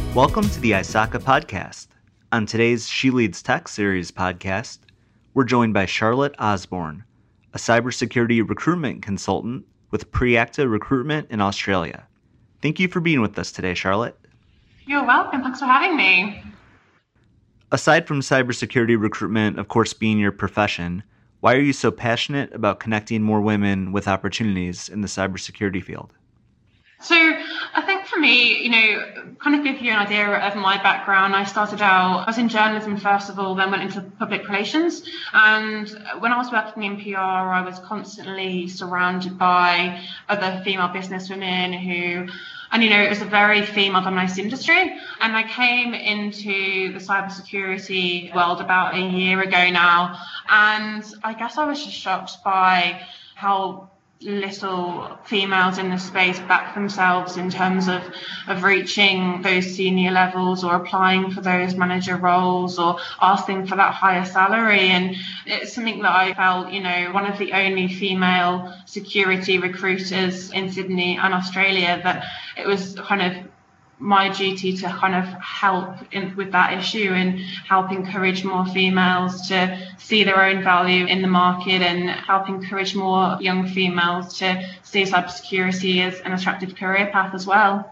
Welcome to the ISACA podcast. On today's She Leads Tech series podcast, we're joined by Charlotte Osborne, a cybersecurity recruitment consultant with Preacta Recruitment in Australia. Thank you for being with us today, Charlotte. You're welcome. Thanks for having me. Aside from cybersecurity recruitment, of course, being your profession, why are you so passionate about connecting more women with opportunities in the cybersecurity field? So I think for me, kind of give you an idea of my background. I was in journalism first of all, then went into public relations. And when I was working in PR, I was constantly surrounded by other female businesswomen it was a very female-dominated industry. And I came into the cybersecurity world about a year ago now. And I guess I was just shocked by how little females in the space back themselves in terms of reaching those senior levels or applying for those manager roles or asking for that higher salary. And it's something that I felt, one of the only female security recruiters in Sydney and Australia, that it was kind of my duty to kind of help with that issue and help encourage more females to see their own value in the market and help encourage more young females to see cybersecurity as an attractive career path as well.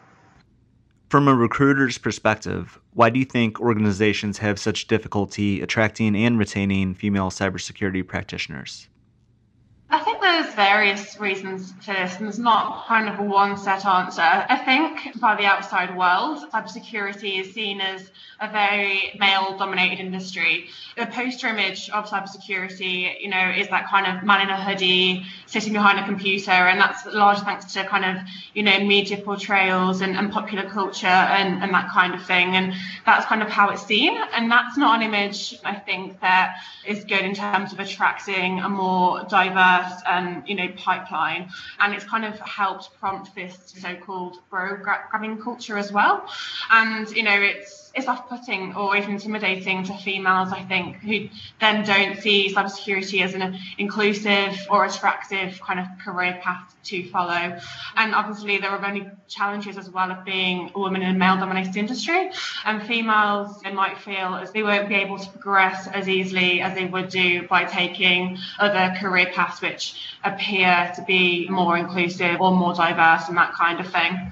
From a recruiter's perspective, why do you think organizations have such difficulty attracting and retaining female cybersecurity practitioners? I think there's various reasons to this, and there's not kind of a one set answer. I think by the outside world, cybersecurity is seen as a very male-dominated industry. The poster image of cybersecurity, is that kind of man in a hoodie sitting behind a computer, and that's largely thanks to kind of, media portrayals and popular culture and that kind of thing. And that's kind of how it's seen. And that's not an image, I think, that is good in terms of attracting a more diverse and pipeline, and it's kind of helped prompt this so-called bro grabbing culture as well. And it's off-putting or even intimidating to females, I think, who then don't see cybersecurity as an inclusive or attractive kind of career path to follow. And obviously there are many challenges as well of being a woman in a male-dominated industry, and females, they might feel as they won't be able to progress as easily as they would do by taking other career paths which appear to be more inclusive or more diverse and that kind of thing.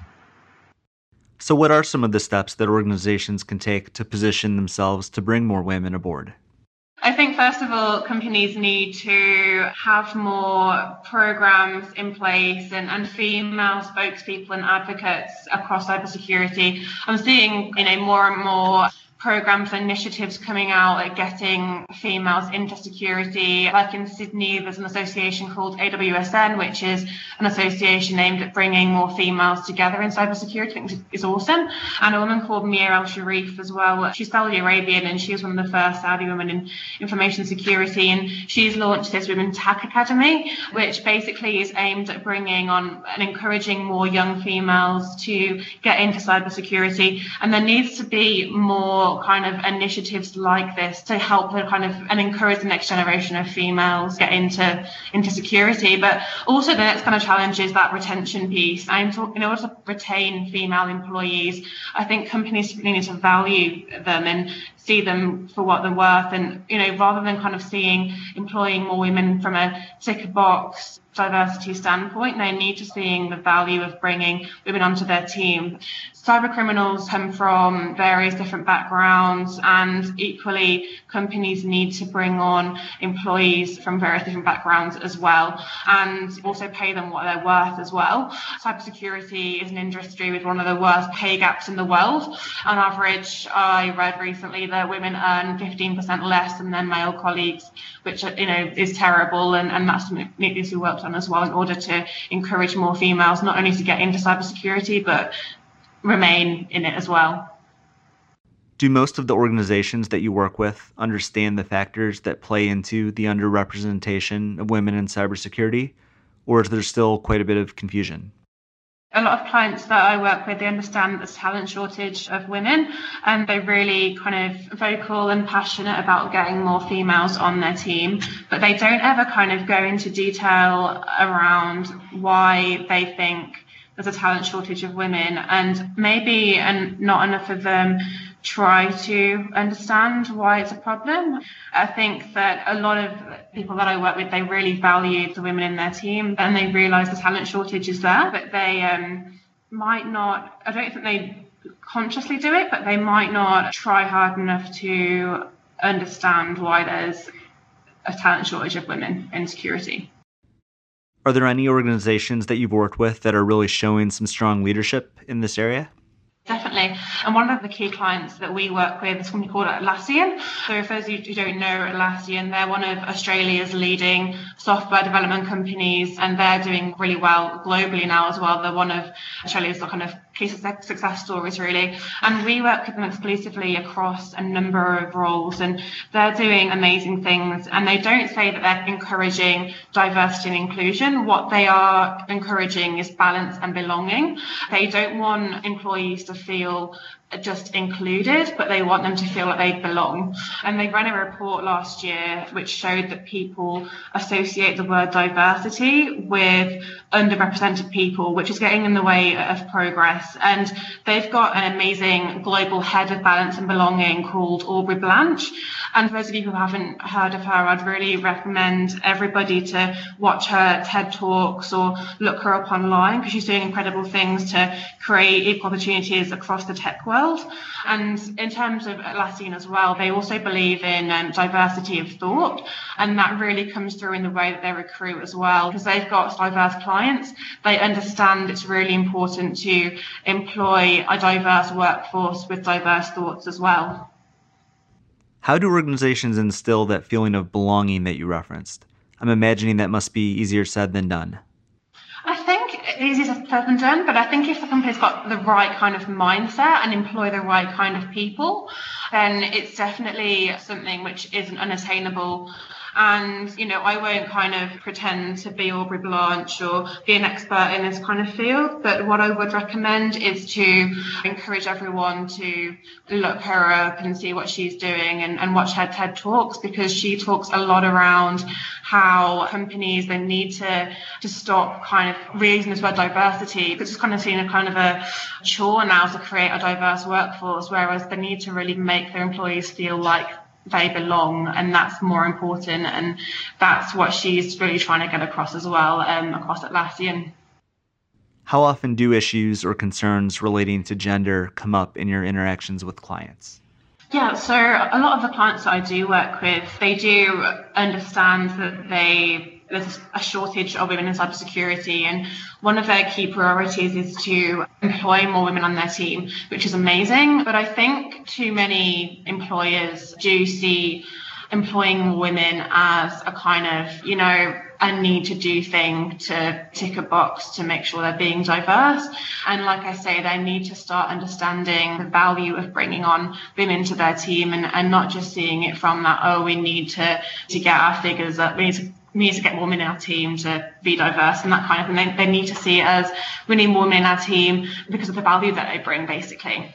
So what are some of the steps that organizations can take to position themselves to bring more women aboard? I think, first of all, companies need to have more programs in place and female spokespeople and advocates across cybersecurity. I'm seeing, more and more programs and initiatives coming out at getting females into security. Like in Sydney, there's an association called AWSN, which is an association aimed at bringing more females together in cybersecurity. I think is awesome. And a woman called Mia El Sharif as well. She's Saudi Arabian, and she was one of the first Saudi women in information security. And she's launched this Women Tech Academy, which basically is aimed at bringing on and encouraging more young females to get into cybersecurity. And there needs to be more kind of initiatives like this to help her kind of and encourage the next generation of females get into security. But also the next kind of challenge is that retention piece. In order to retain female employees, I think companies need to value them and see them for what they're worth, and rather than kind of employing more women from a tick box diversity standpoint, they need to seeing the value of bringing women onto their team. Cyber criminals come from various different backgrounds, and equally companies need to bring on employees from various different backgrounds as well, and also pay them what they're worth as well. Cybersecurity is an industry with one of the worst pay gaps in the world. On average, I read recently that women earn 15% less than their male colleagues, which is terrible, and that's something that needs to be worked on as well in order to encourage more females not only to get into cybersecurity but remain in it as well. Do most of the organizations that you work with understand the factors that play into the underrepresentation of women in cybersecurity, or is there still quite a bit of confusion? A lot of clients that I work with, they understand there's talent shortage of women, and they're really kind of vocal and passionate about getting more females on their team, but they don't ever kind of go into detail around why they think there's a talent shortage of women, and maybe not enough of them try to understand why it's a problem. I think that a lot of people that I work with, they really value the women in their team, and they realise the talent shortage is there, but they might not, I don't think they consciously do it, but they might not try hard enough to understand why there's a talent shortage of women in security. Are there any organizations that you've worked with that are really showing some strong leadership in this area? Definitely. And one of the key clients that we work with is a company called Atlassian. So for those who don't know Atlassian, they're one of Australia's leading software development companies, and they're doing really well globally now as well. They're one of Australia's kind of case of success stories, really. And we work with them exclusively across a number of roles, and they're doing amazing things. And they don't say that they're encouraging diversity and inclusion. What they are encouraging is balance and belonging. They don't want employees to feel just included, but they want them to feel like they belong. And they ran a report last year which showed that people associate the word diversity with underrepresented people, which is getting in the way of progress. And they've got an amazing global head of balance and belonging called Aubrey Blanche. And for those of you who haven't heard of her, I'd really recommend everybody to watch her TED Talks or look her up online, because she's doing incredible things to create equal opportunities across the tech world. And in terms of Atlassian as well, they also believe in diversity of thought, and that really comes through in the way that they recruit as well, because they've got diverse clients. They understand it's really important to employ a diverse workforce with diverse thoughts as well. How do organizations instill that feeling of belonging that you referenced? I'm imagining that must be easier said than done. I think it's easier said than done, but I think if the company's got the right kind of mindset and employ the right kind of people, then it's definitely something which isn't unattainable. And, I won't kind of pretend to be Aubrey Blanche or be an expert in this kind of field, but what I would recommend is to encourage everyone to look her up and see what she's doing and watch her TED Talks, because she talks a lot around how companies, they need to stop kind of reusing this word diversity, because it's kind of seen a kind of a chore now to create a diverse workforce, whereas they need to really make their employees feel like they belong, and that's more important, and that's what she's really trying to get across as well, across Atlassian. How often do issues or concerns relating to gender come up in your interactions with clients? Yeah, so a lot of the clients that I do work with, they do understand that there's a shortage of women in cybersecurity, and one of their key priorities is to employ more women on their team, which is amazing. But I think too many employers do see employing more women as a kind of, a need to do thing to tick a box to make sure they're being diverse. And like I say, they need to start understanding the value of bringing on women to their team, and not just seeing it from that, we need to get our figures up. We need to get more women in our team to be diverse and that kind of thing. They need to see it as we need more women in our team because of the value that they bring, basically.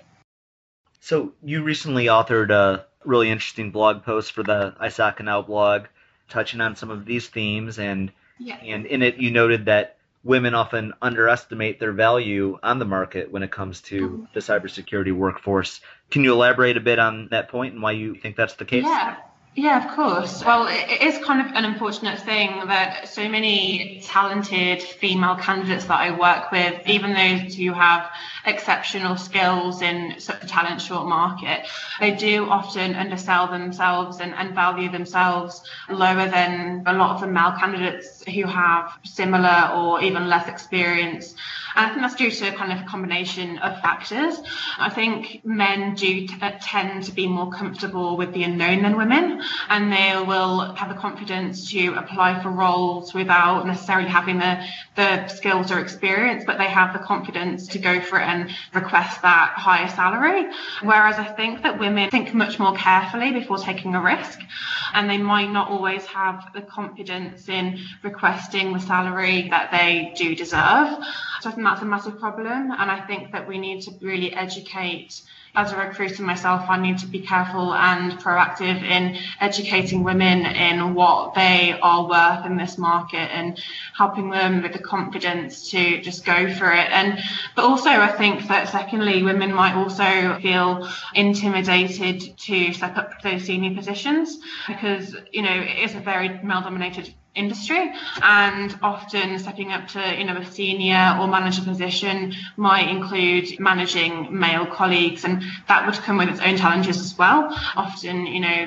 So you recently authored a really interesting blog post for the ISACA Now blog, touching on some of these themes, and in it you noted that women often underestimate their value on the market when it comes to the cybersecurity workforce. Can you elaborate a bit on that point and why you think that's the case? Yeah, of course. Well, it is kind of an unfortunate thing that so many talented female candidates that I work with, even those who have exceptional skills in such a talent short market, they do often undersell themselves and value themselves lower than a lot of the male candidates who have similar or even less experience. And I think that's due to kind of a combination of factors. I think men do tend to be more comfortable with the unknown than women, and they will have the confidence to apply for roles without necessarily having the skills or experience, but they have the confidence to go for it and request that higher salary. Whereas I think that women think much more carefully before taking a risk, and they might not always have the confidence in requesting the salary that they do deserve. So I think that's a massive problem, and I think that we need to really educate as a recruiter myself, I need to be careful and proactive in educating women in what they are worth in this market and helping them with the confidence to just go for it. But also I think that secondly, women might also feel intimidated to step up to those senior positions because, it is a very male-dominated industry, and often stepping up to a senior or manager position might include managing male colleagues, and that would come with its own challenges as well. Often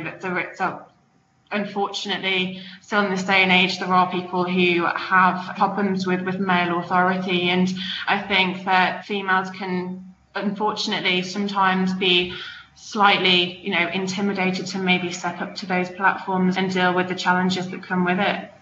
unfortunately, still in this day and age, there are people who have problems with male authority, and I think that females can unfortunately sometimes be slightly intimidated to maybe step up to those platforms and deal with the challenges that come with it.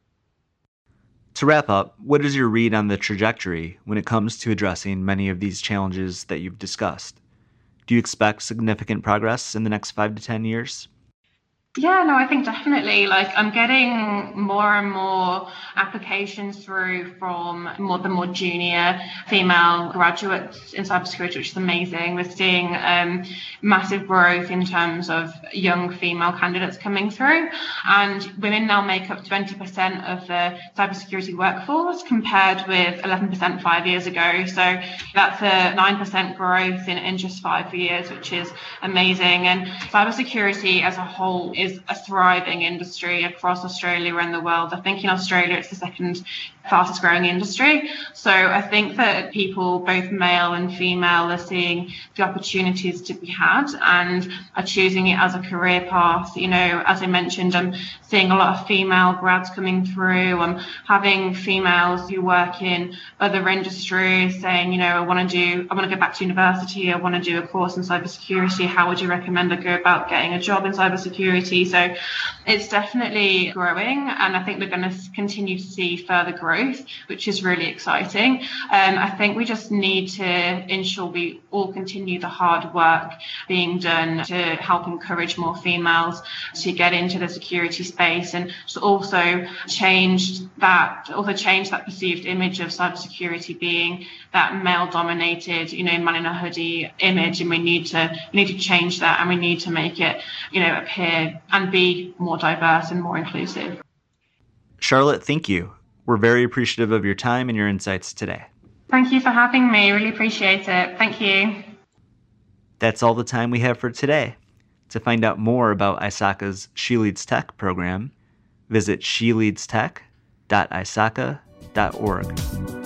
To wrap up, what is your read on the trajectory when it comes to addressing many of these challenges that you've discussed? Do you expect significant progress in the next 5 to 10 years? Yeah, no, I think definitely. I'm getting more and more applications through from the more junior female graduates in cybersecurity, which is amazing. We're seeing massive growth in terms of young female candidates coming through, and women now make up 20% of the cybersecurity workforce compared with 11% 5 years ago. So that's a 9% growth in just 5 years, which is amazing. And cybersecurity as a whole is a thriving industry across Australia and the world. I think in Australia it's the second fastest growing industry. So I think that people, both male and female, are seeing the opportunities to be had and are choosing it as a career path. As I mentioned, I'm seeing a lot of female grads coming through. I'm having females who work in other industries saying, I want to go back to university. I want to do a course in cybersecurity. How would you recommend I go about getting a job in cybersecurity? So it's definitely growing, and I think we're going to continue to see further growth, which is really exciting. I think we just need to ensure we all continue the hard work being done to help encourage more females to get into the security space, and to also change that perceived image of cybersecurity being that male-dominated, man in a hoodie image, and we need to change that, and we need to make it, appear and be more diverse and more inclusive. Charlotte, thank you. We're very appreciative of your time and your insights today. Thank you for having me. Really appreciate it. Thank you. That's all the time we have for today. To find out more about ISACA's She Leads Tech program, visit sheleadstech.isaca.org.